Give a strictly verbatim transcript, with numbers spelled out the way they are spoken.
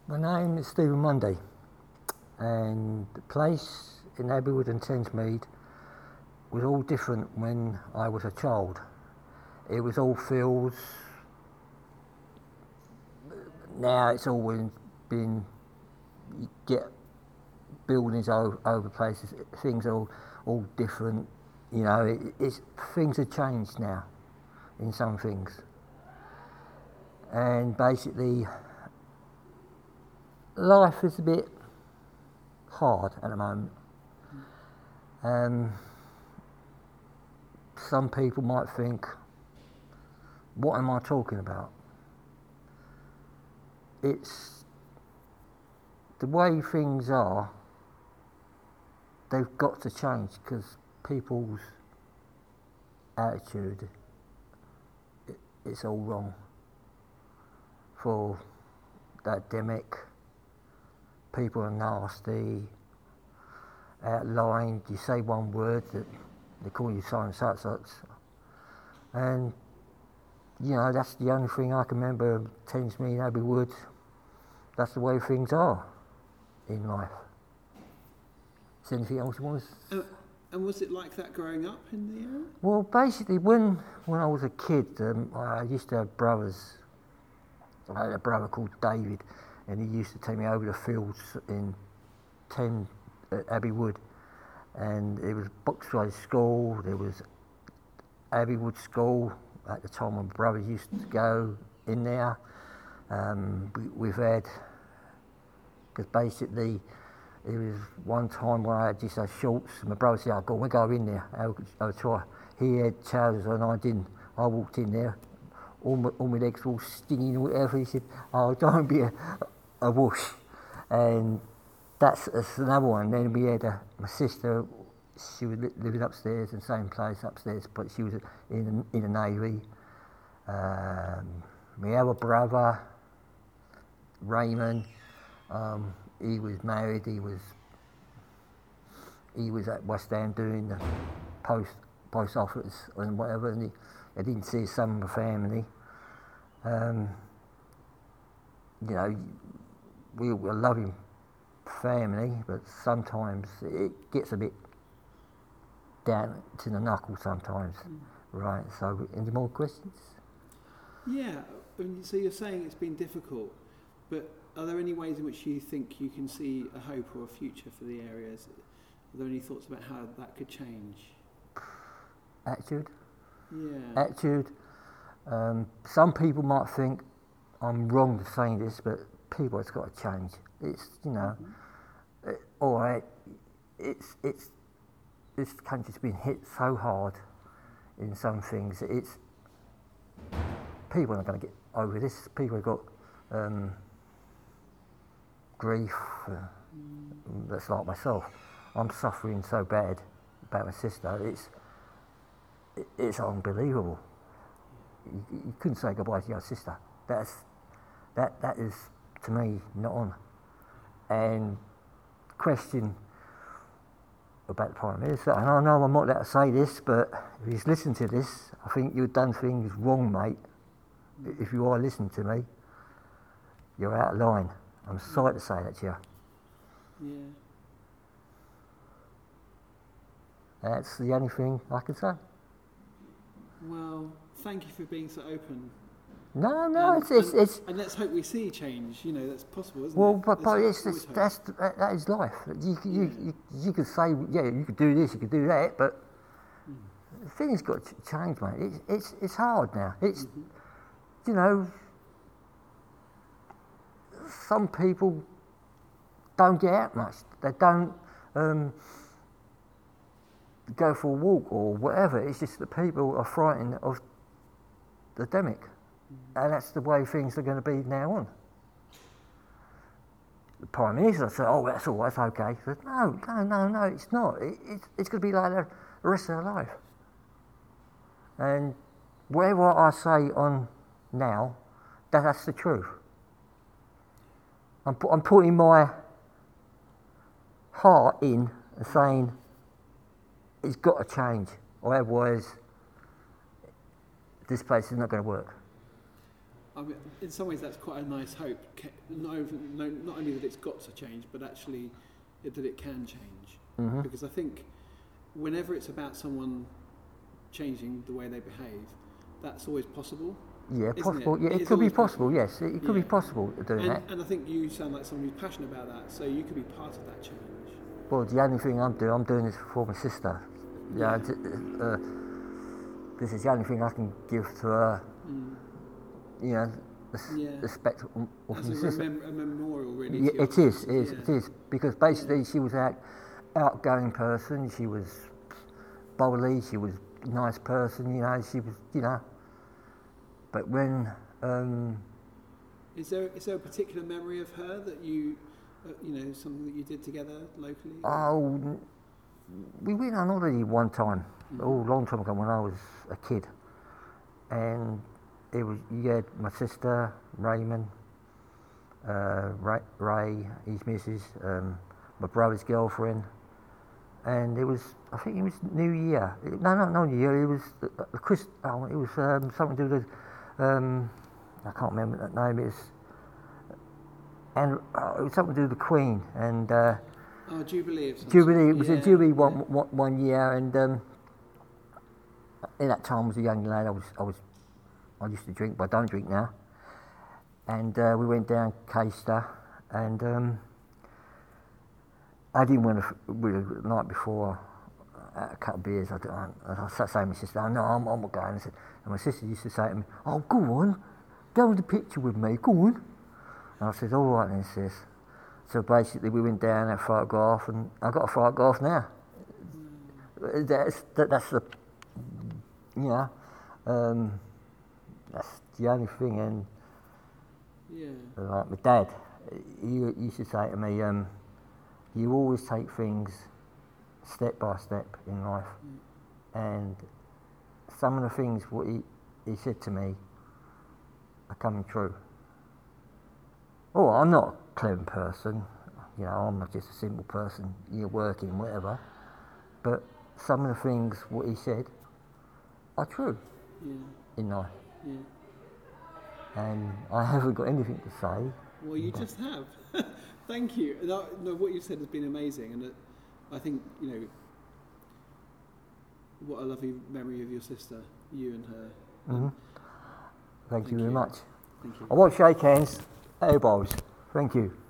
My name is Stephen Munday, and the place in Abbeywood and Thamesmead was all different when I was a child. It was all fields. Now it's all been, been you get buildings over, over places. Things are all, all different. You know, it, it's things have changed now in some things, and basically life is a bit hard at the moment. Um, some people might think, what am I talking about? It's the way things are, they've got to change because people's attitude, it, it's all wrong. For that demic, people are nasty, outlying. You say one word that they call you so and such, such. And you know, that's the only thing I can remember of Thamesmead, Abbeywood. That's the way things are in life. Is there anything else you want to... Uh, and was it like that growing up in the area? Well, basically, when when I was a kid, um, I used to have brothers. I had a brother called David, and he used to take me over the fields in Thames at Abbeywood. And it was Boxway School, there was Abbeywood School. At the time, my brothers used to go in there. Um, we, we've had, because basically, it was one time when I had just those shorts, and my brother said, oh, go on, we'll go in there, I'll, I'll try. He had trousers and I didn't. I walked in there, all my, all my legs were all stinging and whatever. He said, oh, don't be a, a whoosh. And that's, that's another one. Then we had a, my sister, she was li- living upstairs in the same place upstairs, but she was in, in the Navy. Um, my other brother, Raymond, um, he was married, he was he was at West End doing the post post office and whatever, and he, I didn't see some of the family. Um, you know, we were a loving family, but sometimes it gets a bit down to the knuckle sometimes. Mm. Right, so any more questions? Yeah, so you're saying it's been difficult, but are there any ways in which you think you can see a hope or a future for the areas? Are there any thoughts about how that could change? Attitude. Yeah. Attitude. Um, some people might think I'm wrong to say this, but people, it's got to change. It's, you know, mm-hmm. it, all right, it's, it's, this country's been hit so hard in some things. It's, people are going to get over this. People have got um, grief. Uh, mm. That's like myself. I'm suffering so bad about my sister. It's it, it's unbelievable. You, you couldn't say goodbye to your sister. That's that that is to me not on. And question about the Prime Minister, and I know I'm not allowed to say this, but if he's listened to this, I think you've done things wrong, mate. If you are listening to me, you're out of line. I'm sorry to say that to you. Yeah. That's the only thing I can say. Well, thank you for being so open. No, no, and, it's, it's, and, it's... And let's hope we see change, you know, that's possible, isn't well, it? Well, but, but it's, it's, that's, that, that is life. You, you, yeah. you, you could say, yeah, you could do this, you could do that, but mm. the thing's got to change, mate. It's, it's, it's hard now. It's, mm-hmm. you know, some people don't get out much. They don't um, go for a walk or whatever. It's just that people are frightened of the demic. Mm-hmm. And that's the way things are going to be now on. The Prime Minister said, oh, that's all, that's okay. He said, no, no, no, no, it's not. It, it's, it's going to be like that the rest of their life. And whatever I say on now, that, that's the truth. I'm, I'm putting my heart in and saying it's got to change, or otherwise this place is not going to work. I mean, in some ways, that's quite a nice hope. Not, no, not only that it's got to change, but actually that it can change. Mm-hmm. Because I think whenever it's about someone changing the way they behave, that's always possible. Yeah, isn't possible. It? Yeah, it it could be possible. possible. Yes, it could yeah. be possible doing and, that. And I think you sound like someone who's passionate about that, so you could be part of that change. Well, the only thing I'm doing, I'm doing this for my sister. Yeah. yeah. Uh, this is the only thing I can give to her. Mm. You know, the, yeah. the respect of, of As my a, sister. remem- a memorial, really. Yeah, it is. It is. Yeah. It is because basically yeah. she was an outgoing person. She was bubbly. She was a nice person. You know, she was. You know. But when um, is there is there a particular memory of her that you uh, you know something that you did together locally? Oh, we went on holiday one time, mm-hmm. oh, a long time ago when I was a kid, and it was you had my sister Raymond, uh, Ray, Ray, his missus, um, my brother's girlfriend, and it was I think it was New Year. No, no, no New Year. It was uh, Chris. Oh, it was um, something to do with. Um, I can't remember that name. It's and uh, it was something to do with the Queen and uh, oh, Jubilee. Of some Jubilee. sort. It was yeah, a Jubilee yeah. one, one one year, and um, in that time I was a young lad. I was I was I used to drink, but I don't drink now. And uh, we went down Caister, and um, I didn't want to. The night before, uh, a couple of beers. I, I, I started saying to my sister, "Oh, no, I'm, I'm not going." I said, and my sister used to say to me, "Oh, go on, go to the picture with me, go on." And I said, "All right then, sis." So basically we went down and had a photograph, and I got a photograph now. Mm. That's, that, that's the, you know, um, that's the only thing. And yeah. like my dad, he used to say to me, um, you always take things step by step in life. Mm. And some of the things what he, he said to me are coming true. Oh, I'm not a clever person, you know, I'm not just a simple person, you're working, whatever. But some of the things what he said are true yeah. in life. Yeah. And I haven't got anything to say. Well, you just have. Thank you. No, no, what you've said has been amazing, and I think, you know, what a lovely memory of your sister, you and her. Mm-hmm. Thank, Thank you very you. much. Thank you. I won't shake hands, elbows. Thank you.